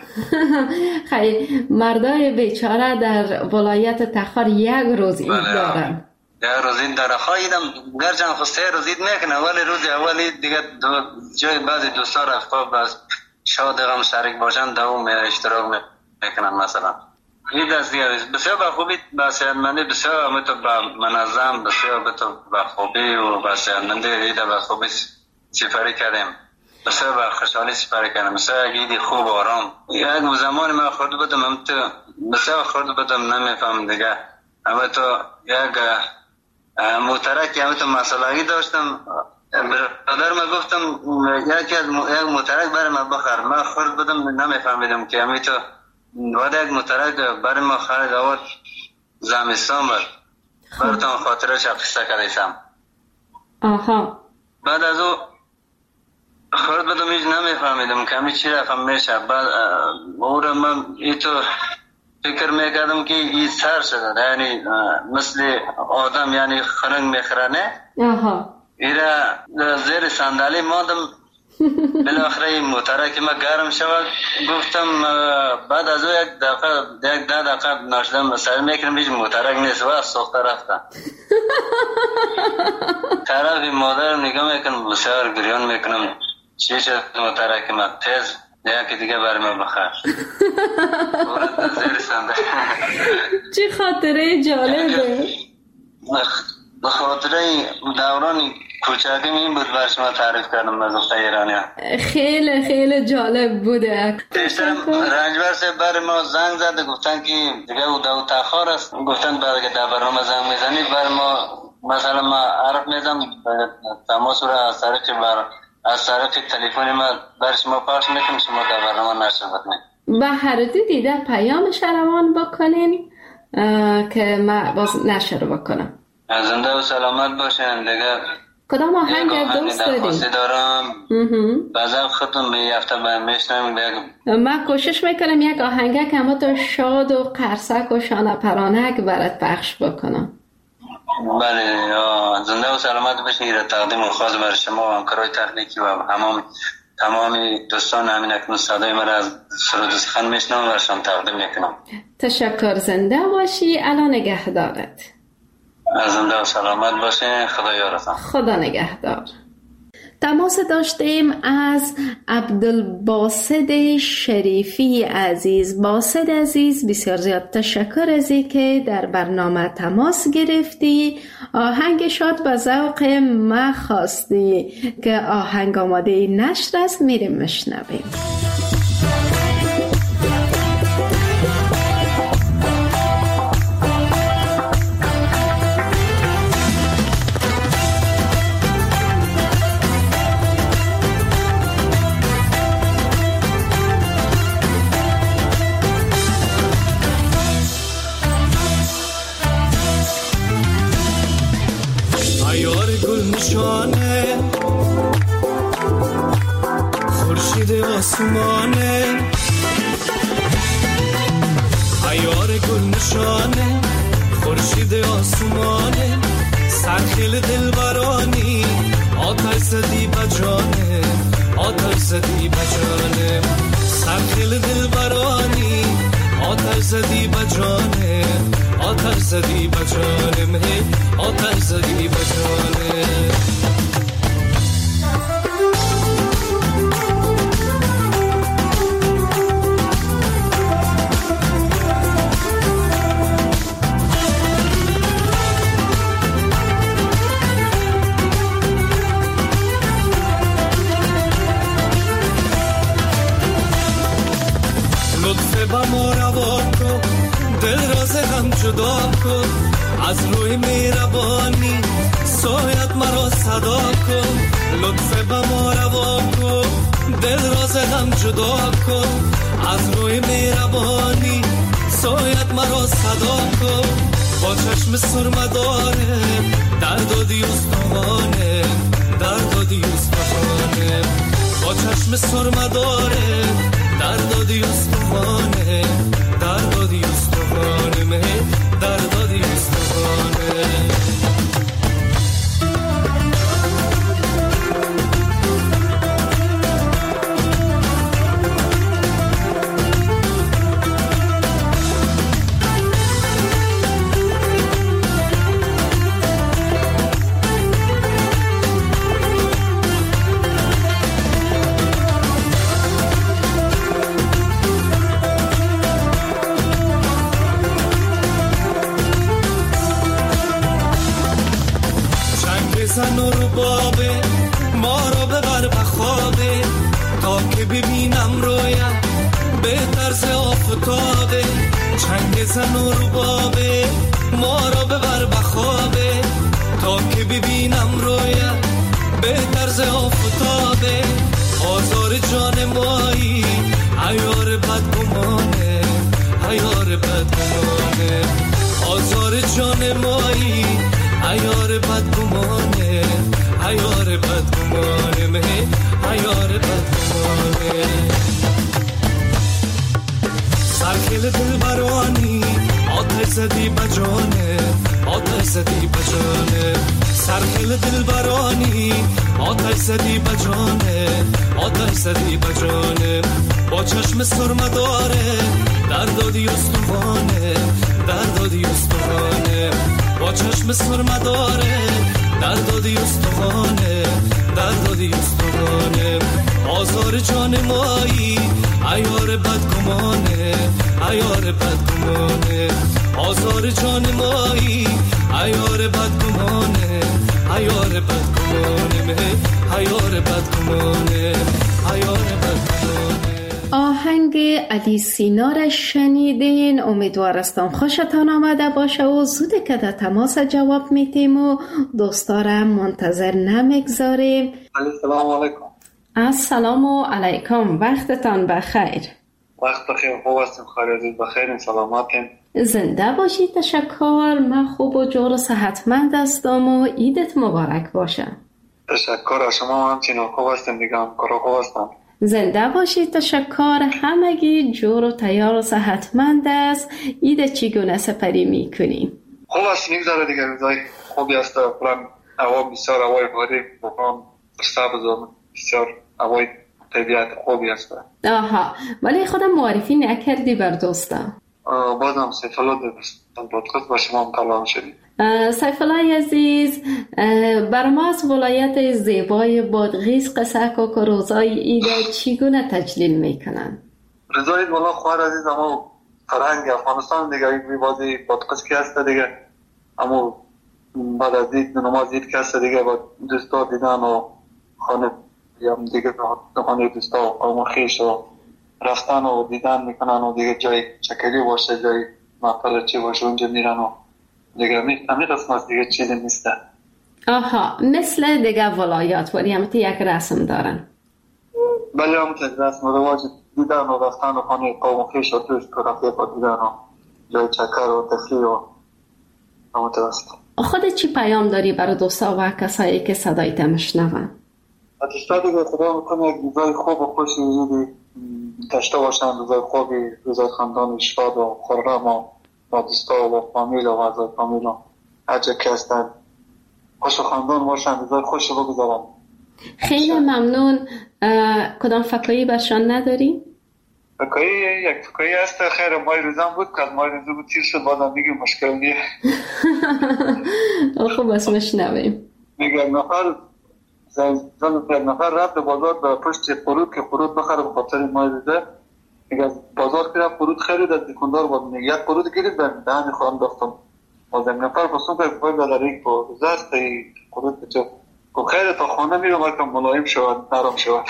خیلی مردای بیچاره در ولایت تخار یک روز عید دارن. یا روزی در خواهیدم گرچند خسته روزید میکنه ولی روز اولی دیگه دو جای بعضی دوستا رفتا باز شاد غم شریک باشن دوم اشتراک میکنن. مثلا این دست دیگه بسیار با خوبی با سیادمندی بسیار همه با منظم بسیار با خوبی و با سیادمندی ایده با خوبی سفری کردیم، بسیار با خوشحالی سفری کردیم، بسیار ایدی خوب و آرام. یک زمانی من خورد بودم هم تو بسیار خورد بودم نمیفهم دیگه همه تو یک مترکی همه تو مسئلهی داشتم. برادر ما گفتم یکی از یک مترک برای ما بخر، من خورد بودم نمیفهمیدم که همه تو بعد یک مترک برای ما خرید آورد زمستان بود براتون خاطره شخصه کردیسم. آها بعد از او خورد بودم هیچ نمیفهمیدم که همه چی رفم میشه. بعد او را من ای تو فکر میکردم که این سر شده یعنی مثل آدم یعنی خرنگ میخرانه. آها ایره زیر صندلی مادم بالاخره این مترک ما گرم شود. گفتم بعد از او یک دقیقه یک ده دقیقه نشدم سر میکنم هیچ مترک نیست و سوخته رفتم. طرف مادر نگاه میکنم بسیار گریان میکنم چی شد مترک ما تیز یکی دیگه برای ما بخیر. زیر صندلی چی خاطره جالبه. بخاطره دوران کوچکیم این بود بر شما تعریف کردم از گفته ایرانی ها. خیلی خیلی جالب بوده. پیشترم رنجبر سه بر ما زنگ زده گفتن که دیگه او دو تاخار است، گفتن بعد که در برنامه زنگ میزنید بر ما مثلا ما عرف میزم تماس را از طریق بر از طریق تلفن ما بر شما پاش میکنم شما در برنامه نشر بکنید. به هر دو دیده پیامش روان بکنین که ما باز نشر بکنم. زنده و سلامت باشین دیگه. کدام آهنگ دوست داریم؟ درخواستی دارم بعضا خودم به یفته باید میشنم بگم. من کوشش میکنم یک آهنگه که همه تو شاد و قرصک و شانه پرانک برات پخش بکنم. بله زنده و سلامت باشین. را تقدیم خاص برای شما و همکارای تکنیکی و همام تمامی دوستان همین اکنون صدای من از سرود سخن میشنم و شما تقدیم میکنم. تشکر. زنده باشی. الان نگهدارت. زنده و سلامت باشین. خدا یارتان. خدا نگهدار. تماس داشتیم از عبدالباسط شریفی عزیز. باسط عزیز بسیار زیاد تشکر از که در برنامه تماس گرفتی. آهنگ شاد به ذوق ما خواستی که آهنگ آماده نشر است، میریم مشنویم. خورشید آسمانه عیار گل نشانه خورشید آسمانه سرخیل دلبرانی آتش زدی بجانه آتش زدی بجانه سرخیل دلبرانی آتش زدی بجانه آتش زدی بجانه آتش زدی بجانه با ما روا کن دل راز غم جدا کن از روی مهربانی سایت مرا صدا کن لطف با ما روا کن دل راز غم جدا کن از روی مهربانی سایت مرا صدا کن با چشم سرمداره درد و دیوستانه درد و دیوستانه با چشم سرمداره درد و دیوستانه درد و دیوستانه مه درد و دیوستانه که ببینم رویت به طرز آفتابه، چنگ زن و ربابه ما را ببر بخوابه، تا که ببینم رویت به طرز آفتابه، آزار جان مایی عیار بدگمانه، عیار بدگمانه، آزار جان مایی عیار بدگمانه، عیار بدگمانه، مه عیار بدگمانه. سرکل دل برانی آتش زدی بجانه، آتش زدی بجانه، سرکل دل برانی آتش زدی بجانه، آتش زدی بجانه، با چشم سرمه داره در دادی استوانه، در دادی استوانه، با چشم سرمه داره در دادی استوانه، در دادی استوانه، آزار جان مایی عیار بدگمانه، عیار بدگمانه، آزار جان مایی عیار بدگمانه، عیار بدگمانه، مه عیار بدگمانه، عیار بدگمانه. آهنگ علی سینا را شنیدین. امیدوارستم خوشتان آمده باشه و زوده که در تماس جواب میتیم و دوستارم منتظر نمیگذاریم. السلام علیکم. السلام علیکم، وقتتان بخیر. وقت بخیر، خوب هستیم، خیر عزیز، بخیرین، سلامتین. زنده باشید. تشکر. من خوب و جور و صحتمند هستم و عیدت مبارک باشه. تشکر. شما همچنین خوب هستیم دیگه، همکارا خوب هستم. زنده باشید. تشکر. همگی جور و تیار و صحتمند است. عید چگونه سپری میکنیم؟ خوب است، میگذاره دیگه، روزای خوبی است. پلان هوا بسیار هوای باری بخوام سبز و بسیار هوای طبیعت خوبی است. آها، ولی خودم معرفی نکردی بر دوستم. بازم سیف الله دوستم پادکست با شما مطلع شدیم. سیف الله عزیز، بر ما از ولایت زیبای بادغیس قصه که روزای عید چگونه تجلیل میکنن؟ روزای عید والا خواهر عزیز، اما فرهنگ افغانستان دیگه این بازی پادکست که هست دیگه، اما بعد از عید نماز عید که هست دیگه با دوستا دیدن و خانه هم دیگه خانه دوستا و قوم خیش و رفتن و دیدن میکنن و دیگه جای چکری باشه، جای محفل چی باشه اونجا میرن و دیگه همین رسم هست دیگه، چیزی نیسته. آها، مثل دیگه ولایات ولی همتی یک رسم دارن. بله، همتی یک رسم و رواج دیدن و رفتن و خانه قوم خیش و توش که رفیق دیدن و جای چکر و تفریح و همتی هست. خودت چی پیام داری برای دوستا و کسایی که صدایت مشنون؟ اتشتا دیگه خدا میکنه یک روزای خوب و خوشی وجودی داشته باشن، روزای خوبی، روزای خاندان شاد و خرم و با دوستا و فامیل و وضعای فامیل و هر جا که هستن خوش و خاندان باشن، روزای خوش بگذارن. خیلی ممنون. کدام فکایی برشان نداری؟ فکایی یک فکایی هست، خیر مای روزم بود که از مای روزم بود تیر شد، بازم میگه مشکل نیه. خوب اسمش نویم. میگه نفر زن یک نفر رفت به بازار به پشت فرود که فرود بخره به خاطر مای روزه، میگه بازار که رفت فرود خرید از دکاندار بود، میگه یک فرود گرید به دهن خواهم داختم، باز یک نفر بسون که باید داره یک روزه است ای فرود بچه که خیلی تا خانه میرم که ملایم شود، نرم شود.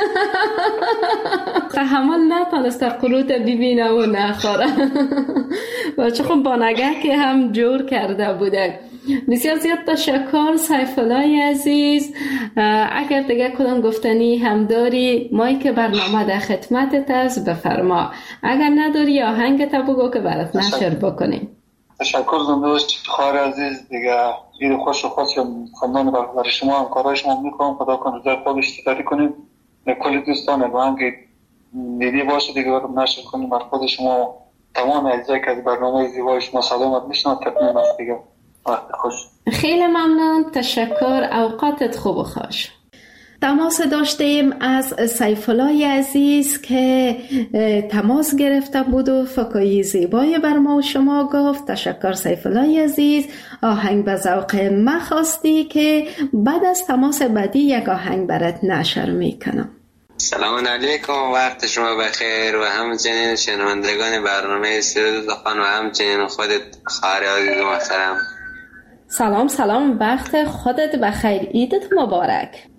تحمل نتانسته قروت ببینه و نخوره. بچه خب با نگه که هم جور کرده بوده. بسیار زیاد تشکر سیف الله عزیز. اگر دیگه کدام گفتنی هم داری، مایی که برنامه در خدمتت است بفرما. اگر نداری آهنگت بگو که برات نشر بکنیم. تشکر زنده باشید خواهر عزیز دیگه. عید خوش و خوش خاندان برای شما هم کارهای شما میکنم، خدا کنه روزای خوب اشتراکی کنیم کلی دوستان با هم که دیدی باشه دیگه برام نشر کنیم بر خود شما تمام اجزایی که از برنامه زیبای شما سلامت میشنم تقدیم است دیگه. وقت خوش. خیلی ممنون. تشکر. اوقاتت خوب و خوش. تماس داشتیم از سیف الله عزیز که تماس گرفته بود و فکایی زیبای بر ما و شما گفت. تشکر سیف الله عزیز. آهنگ به ذوق ما خواستی که بعد از تماس بعدی یک آهنگ برات نشر میکنم. سلام علیکم، وقت شما بخیر و همچنین شنوندگان برنامه سرود زخان و همچنین خودت خواهر عزیز و محترم. سلام سلام، وقت خودت بخیر، عیدت مبارک.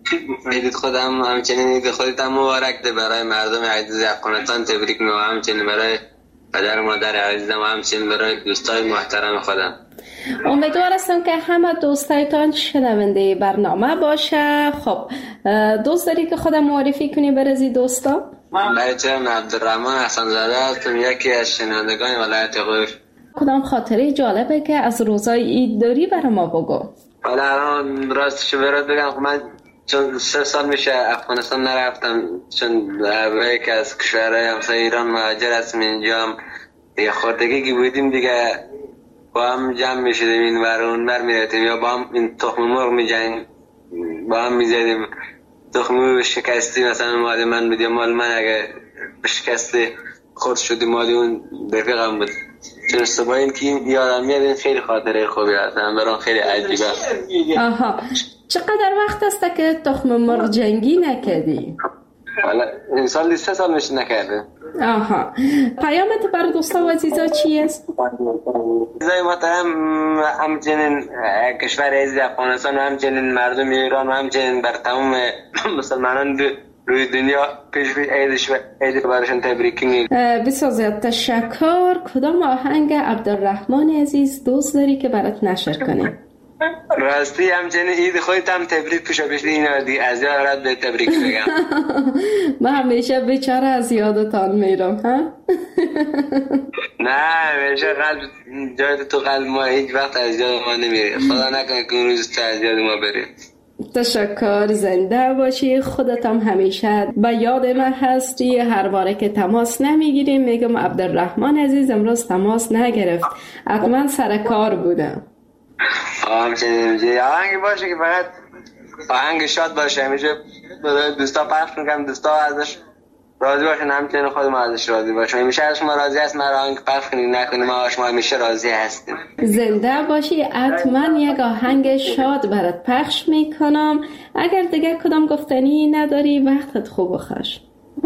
عید خودم همچنین عید خودت هم مبارک ده برای مردم عزیز افغانستان. تبریک میگم همچنین برای پدر و مادر عزیزم و همچنین برای دوستای محترم خودم. امیدوار هستم که همه دوستایتان شنونده برنامه باشه. خب دوست داری که خودم معرفی کنی برازی دوستا؟ برای چرم عبدالرحمن حسن زاده هستم، یکی از شنوندگان ولایت غور. کدام خاطره جالبه که از روزای عید داری برای ما بگو؟ حالا الان راستش برات بگم، من چون سه سال میشه افغانستان نرفتم، چون برای که از کشورهای همسایه ایران مهاجر هستم. اینجا هم یه خورتگی که بودیم دیگه با هم جمع میشدیم، این ور اون ور میرفتیم یا با هم این تخم مرغ میجنیم با هم میزدیم. تخم مرغ شکستی مثلا مال من بود یا مال من اگه شکستی خورد شدی مال اون رفیقم بود. چون صبح این که یادم میاد این خیلی خاطره خوبی هستم، برام خیلی عجیبه. آها، چقدر وقت است که تخم مرغ جنگی نکردی؟ حالا این سال سه سال میشه نکرده. آها، پیامت برای دوستا و عزیزا چی است؟ عزیزای محترم، همچنین کشور عزیز افغانستان و همچنین مردم ایران و همچنین بر تمام مسلمانان روی دنیا پیش پیش عیدش و عید براشون تبریک میگم. بسیار زیاد تشکر. کدام آهنگ عبدالرحمن عزیز دوست داری که برات نشر کنی؟ راستی همچنین عید خودت هم تبریک پیش پیش اینا دی از یاد به تبریک بگم. من همیشه بیچاره از یادتان میرم ها. نه همیشه قلب جای تو قلب ما هیچ وقت از یاد ما نمیره. خدا نکنه که اون روز تو از یاد ما بری. تشکر، زنده باشی. خودت هم همیشه به یاد من هستی. هر باره که تماس نمیگیریم میگم عبدالرحمن عزیز امروز تماس نگرفت، حتما سر کار بودم. همچنین آهنگی باشه که فقط آهنگ شاد باشه، همیشه دوستا پخش میکنم، دوستا ازش راضی باشن، همچنین خودم ازش راضی باشم. همیشه از شما راضی هست، من آهنگ پخش کنیم نکنیم، ما شما همیشه راضی هستیم. زنده باشی. حتما یک آهنگ شاد برات پخش میکنم. اگر دیگه کدام گفتنی نداری وقتت خوب و خوش.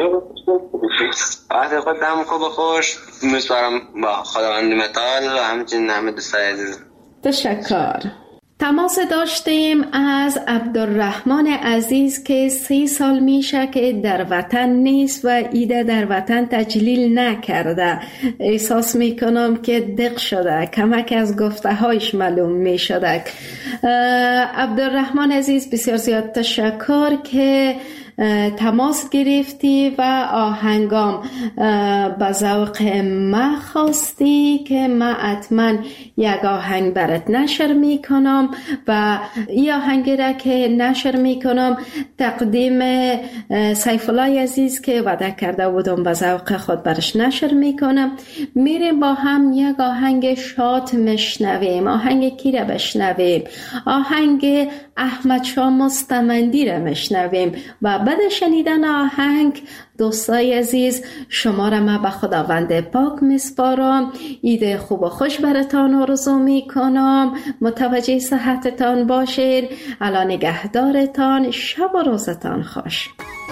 وقت خود هم خوب و خوش میسپارم با خداوند متعال و همچنین همه دوستای عزیز. تشکر. تماس داشتیم از عبدالرحمن عزیز که سی سال میشه که در وطن نیست و ایده در وطن تجلیل نکرده. احساس میکنم که دق شده، کمک از گفته هایش معلوم میشده. عبدالرحمن عزیز بسیار زیاد تشکر که تماس گرفتی و آهنگام به ذوق ما خواستی که ما حتما یک آهنگ برات نشر میکنم و این آهنگ را که نشر میکنم تقدیم سیف الله عزیز که وعده کرده بودم به ذوق خود برش نشر میکنم. میریم با هم یک آهنگ شاد مشنویم. آهنگ کی را بشنویم؟ آهنگ احمد شاه مستمندی را مشنویم و بعد شنیدن آهنگ دوستای عزیز شما را من به خداوند پاک میسپارم. عید خوب و خوش براتان آرزو میکنم. متوجه صحتتان باشید. الان نگهدارتان. شب و روزتان خوش.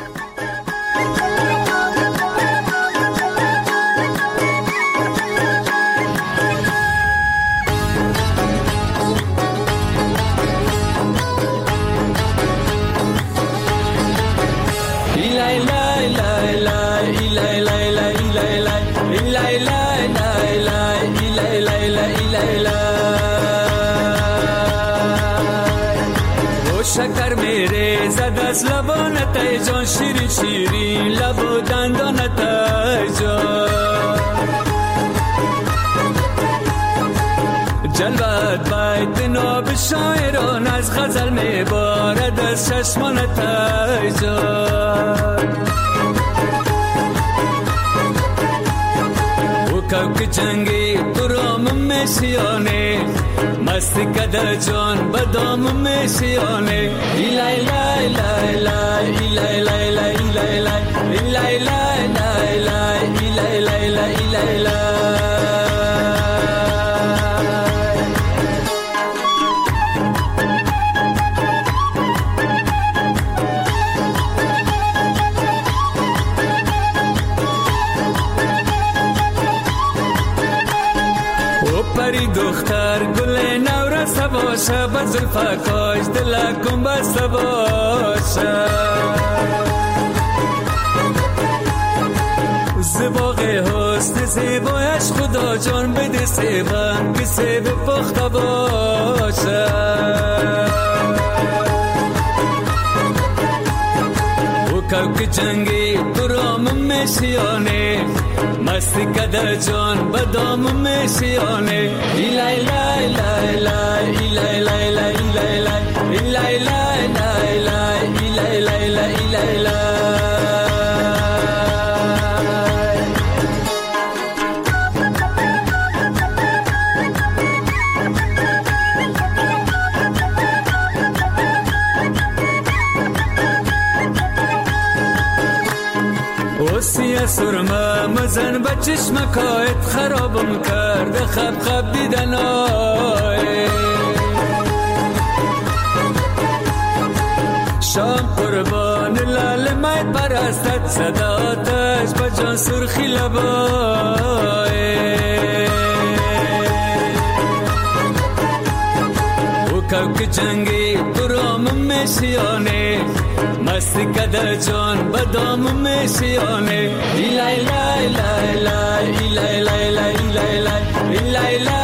شکر میره زد از لبانت ای جان، شیرین شیرین لب و دندانت ای جان، جلوت باید ناب شاعران از غزل میبارد از چشمانت ای جان. که جنگی برام میشیانه مستی کده جان بدام میشیانه. ایلای لای لای لای ایلای لای لای ایلای لای ایلای لای لای لای ایلای لای لای ایلای لای. پری دختر گل نورس نباشه به زلفکاش دلکم بسته باشه زباق حسن زیبایش خدا جان بده سیبن که سیب پخته باشه او کوک جنگی برام میشیانه مستی کده جان بدام میشیانه ایلای لای لای لای ایلای لای لای ایلای لای ایلای لای لای لای ایلای لای لای ایلای لای سیه سرمه مزن به چشمکایت خرابم کرده خب خب دیدن آی شام قربان لال مایت پرستت صداتش به جان سرخی لبای او کوک جنگی برام میشیانه مستی کده جان بدام میشیانه ایلای لای لای لای ایلای لای لای ایلای لای ایلای لای